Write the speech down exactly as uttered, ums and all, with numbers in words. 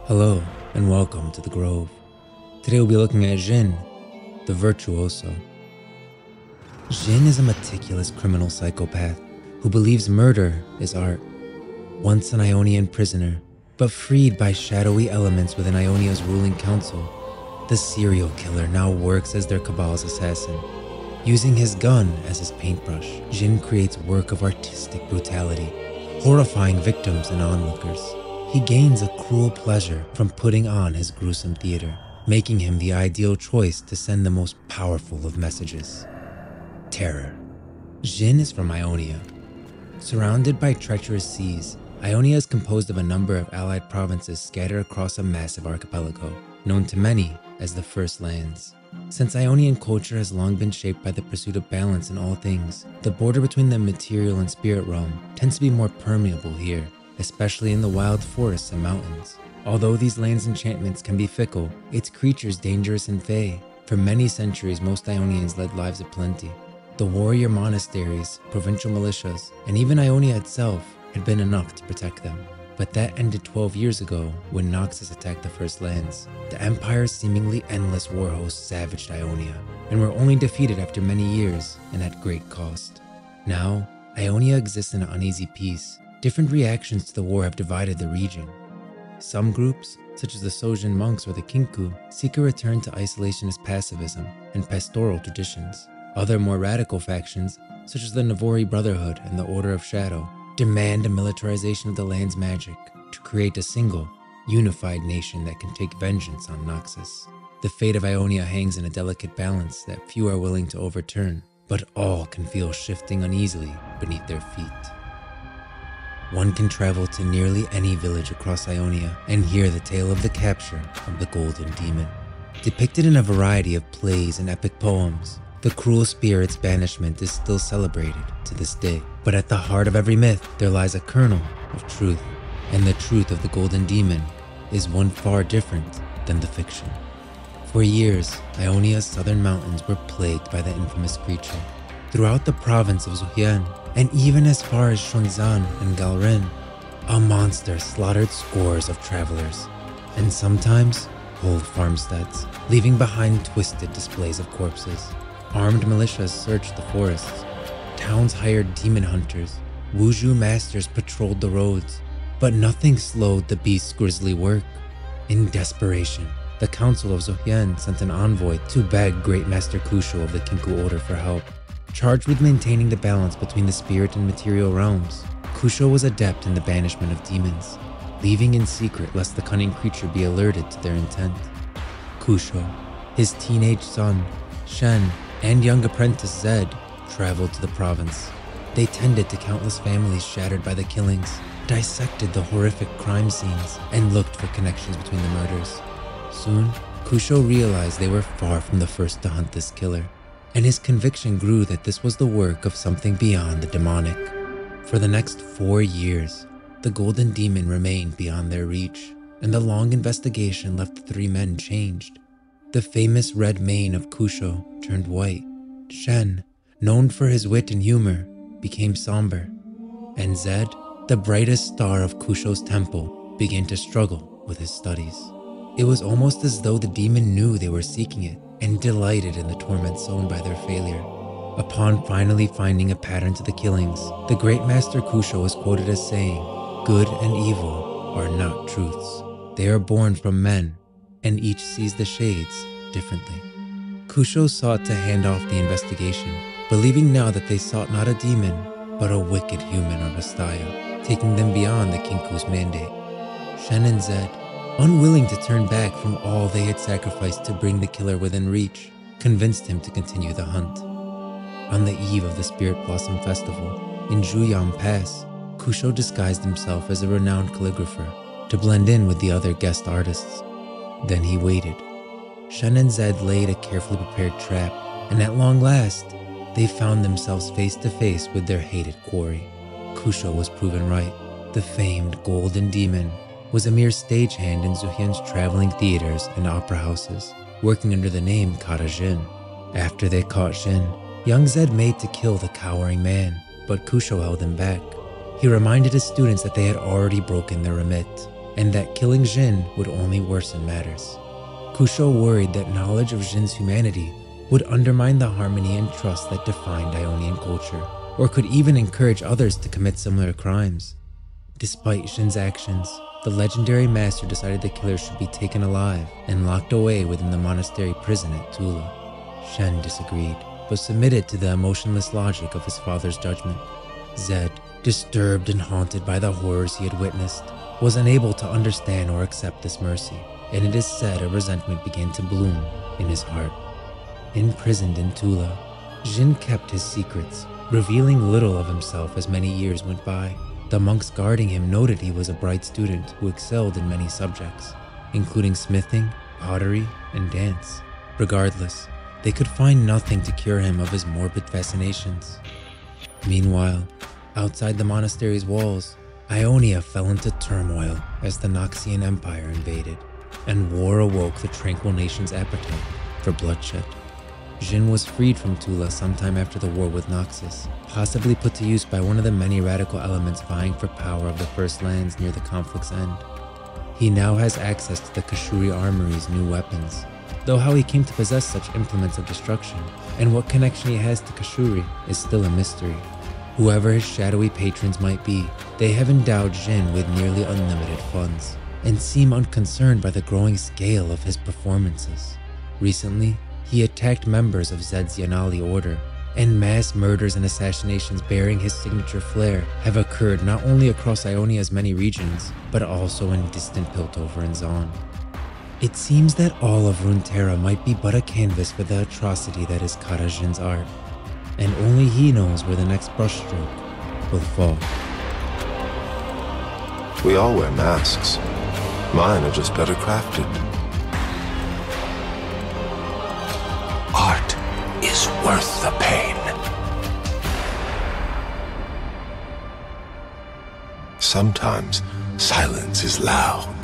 Hello and welcome to the Grove. Today we'll be looking at Jin, the virtuoso. Jin is a meticulous criminal psychopath who believes murder is art. Once an Ionian prisoner, but freed by shadowy elements within Ionia's ruling council, the serial killer now works as their cabal's assassin. Using his gun as his paintbrush, Jin creates work of artistic brutality, horrifying victims and onlookers. He gains a cruel pleasure from putting on his gruesome theater, making him the ideal choice to send the most powerful of messages: terror. Jin is from Ionia. Surrounded by treacherous seas, Ionia is composed of a number of allied provinces scattered across a massive archipelago, known to many as the First Lands. Since Ionian culture has long been shaped by the pursuit of balance in all things, the border between the material and spirit realm tends to be more permeable here, especially in the wild forests and mountains. Although these lands' enchantments can be fickle, its creatures dangerous and fey. For many centuries, most Ionians led lives of plenty. The warrior monasteries, provincial militias, and even Ionia itself had been enough to protect them. But that ended twelve years ago when Noxus attacked the First Lands. The Empire's seemingly endless war host savaged Ionia, and were only defeated after many years and at great cost. Now, Ionia exists in an uneasy peace. Different reactions to the war have divided the region. Some groups, such as the Sojin monks or the Kinku, seek a return to isolationist pacifism and pastoral traditions. Other more radical factions, such as the Navori Brotherhood and the Order of Shadow, demand a militarization of the land's magic to create a single, unified nation that can take vengeance on Noxus. The fate of Ionia hangs in a delicate balance that few are willing to overturn, but all can feel shifting uneasily beneath their feet. One can travel to nearly any village across Ionia and hear the tale of the capture of the Golden Demon. Depicted in a variety of plays and epic poems, the cruel spirit's banishment is still celebrated to this day. But at the heart of every myth, there lies a kernel of truth, and the truth of the Golden Demon is one far different than the fiction. For years, Ionia's southern mountains were plagued by the infamous creature. Throughout the province of Zuhian, and even as far as Shunzan and Galren, a monster slaughtered scores of travelers, and sometimes whole farmsteads, leaving behind twisted displays of corpses. Armed militias searched the forests. Towns hired demon hunters. Wuzhu masters patrolled the roads, but nothing slowed the beast's grisly work. In desperation, the Council of Zuhian sent an envoy to beg Great Master Kusho of the Kinku Order for help. Charged with maintaining the balance between the spirit and material realms, Kusho was adept in the banishment of demons, leaving in secret lest the cunning creature be alerted to their intent. Kusho, his teenage son, Shen, and young apprentice Zed traveled to the province. They tended to countless families shattered by the killings, dissected the horrific crime scenes, and looked for connections between the murders. Soon, Kusho realized they were far from the first to hunt this killer, and his conviction grew that this was the work of something beyond the demonic. For the next four years, the Golden Demon remained beyond their reach, and the long investigation left the three men changed. The famous red mane of Kusho turned white. Shen, known for his wit and humor, became somber. And Zed, the brightest star of Kusho's temple, began to struggle with his studies. It was almost as though the demon knew they were seeking it and delighted in the torment sown by their failure. Upon finally finding a pattern to the killings, the Great Master Kusho is quoted as saying, "Good and evil are not truths. They are born from men, and each sees the shades differently." Kusho sought to hand off the investigation, believing now that they sought not a demon, but a wicked human or Vastaya, taking them beyond the Kinku's mandate. Shen and Zed, unwilling to turn back from all they had sacrificed to bring the killer within reach, convinced him to continue the hunt. On the eve of the Spirit Blossom Festival, in Zhuyang Pass, Kusho disguised himself as a renowned calligrapher to blend in with the other guest artists. Then he waited. Shen and Zed laid a carefully prepared trap, and at long last, they found themselves face to face with their hated quarry. Kusho was proven right. The famed Golden Demon was a mere stagehand in Zuhian's traveling theaters and opera houses, working under the name Kara Jin. After they caught Jin, young Zed made to kill the cowering man, but Kusho held him back. He reminded his students that they had already broken their remit, and that killing Jin would only worsen matters. Kusho worried that knowledge of Jin's humanity would undermine the harmony and trust that defined Ionian culture, or could even encourage others to commit similar crimes. Despite Jin's actions, the legendary master decided the killer should be taken alive and locked away within the monastery prison at Tula. Shen disagreed, but submitted to the emotionless logic of his father's judgment. Zed, disturbed and haunted by the horrors he had witnessed, was unable to understand or accept this mercy, and it is said a resentment began to bloom in his heart. Imprisoned in Tula, Jin kept his secrets, revealing little of himself as many years went by. The monks guarding him noted he was a bright student who excelled in many subjects, including smithing, pottery, and dance. Regardless, they could find nothing to cure him of his morbid fascinations. Meanwhile, outside the monastery's walls, Ionia fell into turmoil as the Noxian Empire invaded, and war awoke the tranquil nation's appetite for bloodshed. Jin was freed from Tula sometime after the war with Noxus, possibly put to use by one of the many radical elements vying for power of the First Lands near the conflict's end. He now has access to the Kashuri Armory's new weapons, though how he came to possess such implements of destruction, and what connection he has to Kashuri, is still a mystery. Whoever his shadowy patrons might be, they have endowed Jin with nearly unlimited funds, and seem unconcerned by the growing scale of his performances. Recently, he attacked members of Zed's Yanali Order, and mass murders and assassinations bearing his signature flair have occurred not only across Ionia's many regions, but also in distant Piltover and Zaun. It seems that all of Runeterra might be but a canvas for the atrocity that is Kara Jin's art, and only he knows where the next brushstroke will fall. We all wear masks. Mine are just better crafted. Art is worth the pain. Sometimes silence is loud.